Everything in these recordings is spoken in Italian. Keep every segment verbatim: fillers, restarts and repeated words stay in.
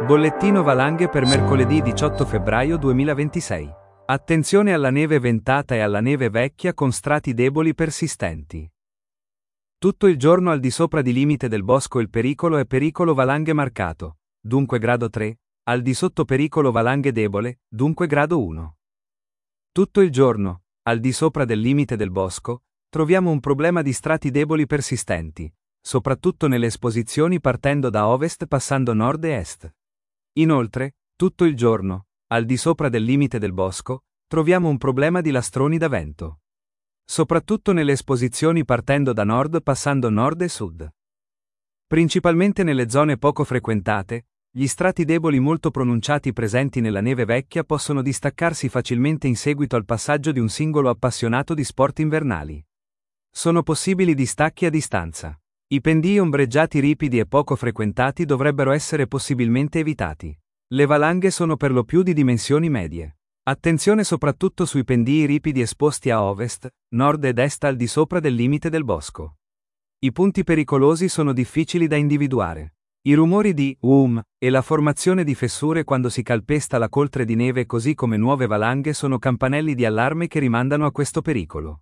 Bollettino valanghe per mercoledì diciotto febbraio duemilaventisei. Attenzione alla neve ventata e alla neve vecchia con strati deboli persistenti. Tutto il giorno al di sopra di limite del bosco il pericolo è pericolo valanghe marcato, dunque grado tre, al di sotto pericolo valanghe debole, dunque grado uno. Tutto il giorno, al di sopra del limite del bosco, troviamo un problema di strati deboli persistenti, soprattutto nelle esposizioni partendo da ovest passando nord e est. Inoltre, tutto il giorno, al di sopra del limite del bosco, troviamo un problema di lastroni da vento. Soprattutto nelle esposizioni partendo da nord passando nord e sud. Principalmente nelle zone poco frequentate, gli strati deboli molto pronunciati presenti nella neve vecchia possono distaccarsi facilmente in seguito al passaggio di un singolo appassionato di sport invernali. Sono possibili distacchi a distanza. I pendii ombreggiati ripidi e poco frequentati dovrebbero essere possibilmente evitati. Le valanghe sono per lo più di dimensioni medie. Attenzione soprattutto sui pendii ripidi esposti a ovest, nord ed est al di sopra del limite del bosco. I punti pericolosi sono difficili da individuare. I rumori di um e la formazione di fessure quando si calpesta la coltre di neve così come nuove valanghe sono campanelli di allarme che rimandano a questo pericolo.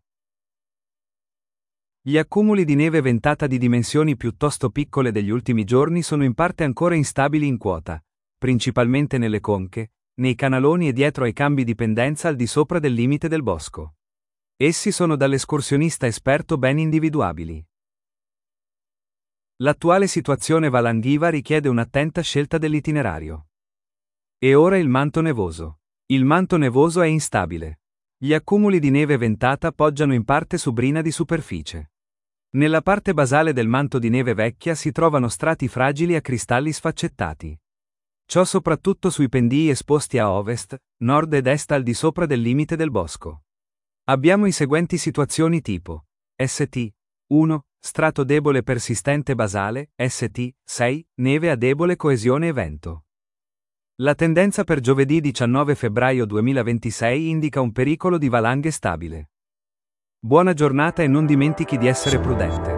Gli accumuli di neve ventata di dimensioni piuttosto piccole degli ultimi giorni sono in parte ancora instabili in quota, principalmente nelle conche, nei canaloni e dietro ai cambi di pendenza al di sopra del limite del bosco. Essi sono dall'escursionista esperto ben individuabili. L'attuale situazione valanghiva richiede un'attenta scelta dell'itinerario. E ora il manto nevoso. Il manto nevoso è instabile. Gli accumuli di neve ventata poggiano in parte su brina di superficie. Nella parte basale del manto di neve vecchia si trovano strati fragili a cristalli sfaccettati. Ciò soprattutto sui pendii esposti a ovest, nord ed est al di sopra del limite del bosco. Abbiamo i seguenti situazioni tipo S T uno, strato debole persistente basale, S T sei, neve a debole coesione e vento. La tendenza per giovedì diciannove febbraio duemilaventisei indica un pericolo di valanghe stabile. Buona giornata e non dimentichi di essere prudente.